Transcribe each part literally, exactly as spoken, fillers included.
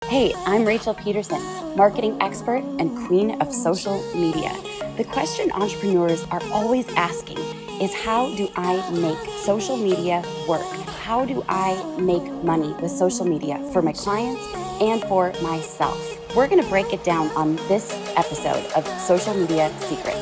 Hey, I'm Rachel Peterson, marketing expert and queen of social media. The question entrepreneurs are always asking is, how do I make social media work? How do I make money with social media for my clients and for myself? We're going to break it down on this episode of Social Media Secrets.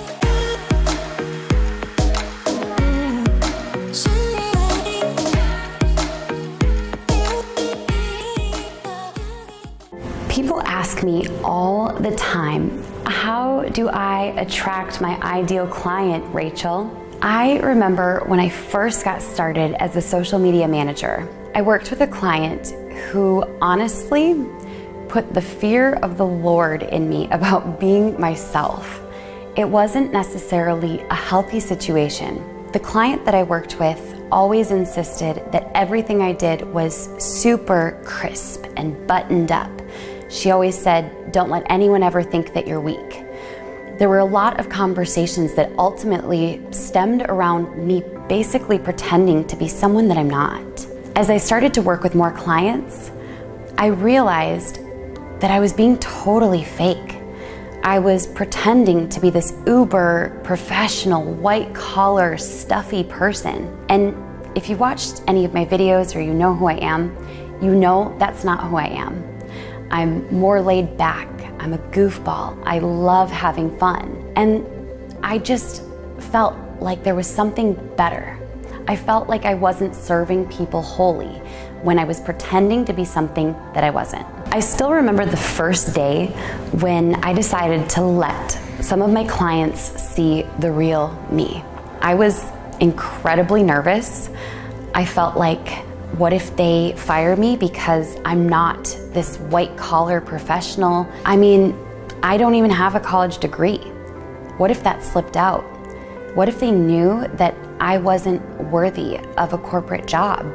People ask me all the time, how do I attract my ideal client, Rachel? I remember when I first got started as a social media manager, I worked with a client who honestly put the fear of the Lord in me about being myself. It wasn't necessarily a healthy situation. The client that I worked with always insisted that everything I did was super crisp and buttoned up. She always said, don't let anyone ever think that you're weak. There were a lot of conversations that ultimately stemmed around me basically pretending to be someone that I'm not. As I started to work with more clients, I realized that I was being totally fake. I was pretending to be this uber professional, white collar, stuffy person. And if you watched any of my videos or you know who I am, you know that's not who I am. I'm more laid back. I'm a goofball. I love having fun. And I just felt like there was something better. I felt like I wasn't serving people wholly when I was pretending to be something that I wasn't. I still remember the first day when I decided to let some of my clients see the real me. I was incredibly nervous. I felt like, what if they fire me because I'm not this white collar professional? I mean, I don't even have a college degree. What if that slipped out? What if they knew that I wasn't worthy of a corporate job?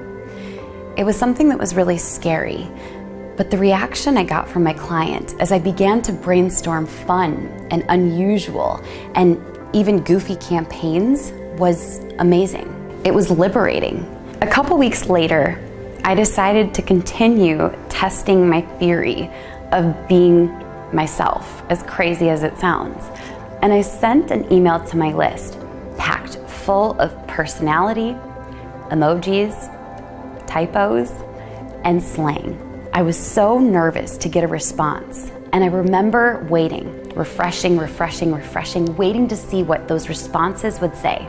It was something that was really scary. But the reaction I got from my client as I began to brainstorm fun and unusual and even goofy campaigns was amazing. It was liberating. A couple weeks later, I decided to continue testing my theory of being myself, as crazy as it sounds. And I sent an email to my list packed full of personality, emojis, typos, and slang. I was so nervous to get a response. And I remember waiting, refreshing, refreshing, refreshing, waiting to see what those responses would say.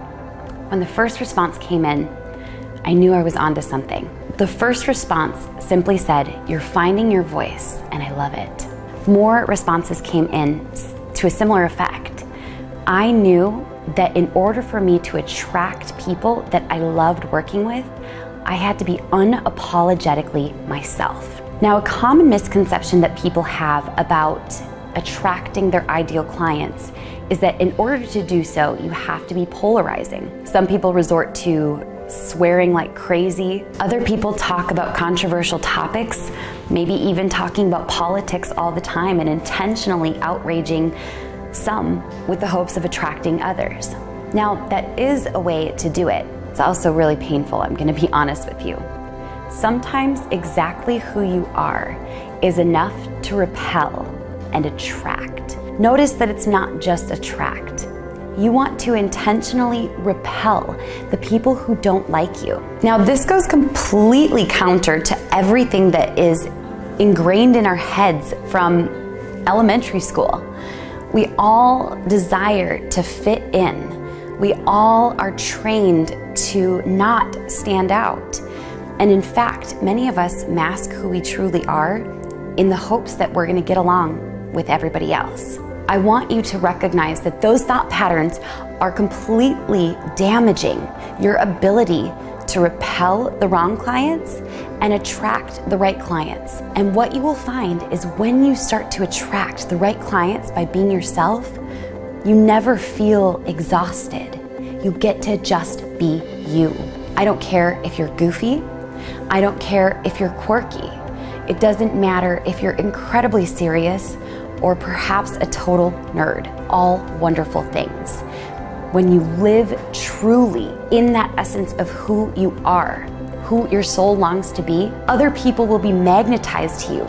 When the first response came in, I knew I was onto something. The first response simply said, "You're finding your voice, and I love it." More responses came in to a similar effect. I knew that in order for me to attract people that I loved working with, I had to be unapologetically myself. Now, a common misconception that people have about attracting their ideal clients is that in order to do so, you have to be polarizing. Some people resort to swearing like crazy. Other people talk about controversial topics, maybe even talking about politics all the time and intentionally outraging some with the hopes of attracting others. Now, that is a way to do it. It's also really painful, I'm gonna be honest with you. Sometimes exactly who you are is enough to repel and attract. Notice that it's not just attract. You want to intentionally repel the people who don't like you. Now, this goes completely counter to everything that is ingrained in our heads from elementary school. We all desire to fit in. We all are trained to not stand out. And in fact, many of us mask who we truly are in the hopes that we're gonna get along with everybody else. I want you to recognize that those thought patterns are completely damaging your ability to repel the wrong clients and attract the right clients. And what you will find is when you start to attract the right clients by being yourself, you never feel exhausted. You get to just be you. I don't care if you're goofy. I don't care if you're quirky. It doesn't matter if you're incredibly serious or perhaps a total nerd, all wonderful things. When you live truly in that essence of who you are, who your soul longs to be, other people will be magnetized to you.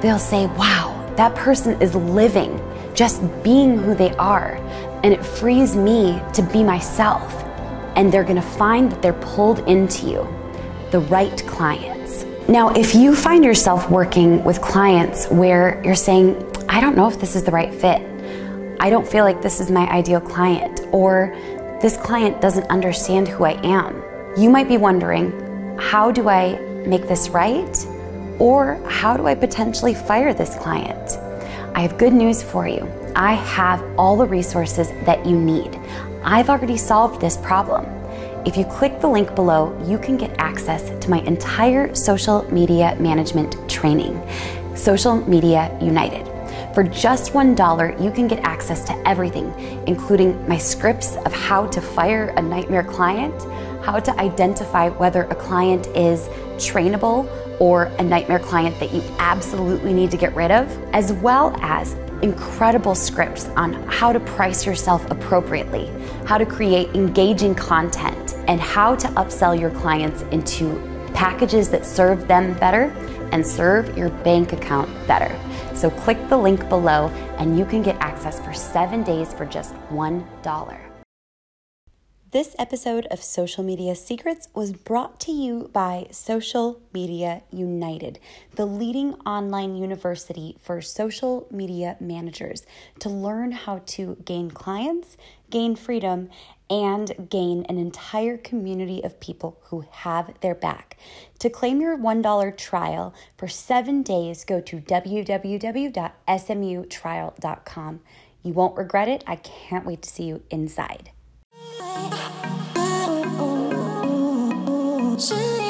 they'll say, wow, that person is living, just being who they are. And it frees me to be myself. And they're gonna find that they're pulled into you, the right clients. Now, if you find yourself working with clients where you're saying, I don't know if this is the right fit, I don't feel like this is my ideal client, or this client doesn't understand who I am, you might be wondering, how do I make this right? Or how do I potentially fire this client? I have good news for you. I have all the resources that you need. I've already solved this problem. If you click the link below, you can get access to my entire social media management training, Social Media United. For just one dollar, you can get access to everything, including my scripts of how to fire a nightmare client, how to identify whether a client is trainable or a nightmare client that you absolutely need to get rid of, as well as incredible scripts on how to price yourself appropriately, how to create engaging content, and how to upsell your clients into packages that serve them better and serve your bank account better. So click the link below and you can get access for seven days for just one dollar. This episode of Social Media Secrets was brought to you by Social Media United, the leading online university for social media managers to learn how to gain clients, gain freedom, and gain an entire community of people who have their back. To claim your one dollar trial for seven days, go to w w w dot s m u trial dot com. You won't regret it. I can't wait to see you inside. 是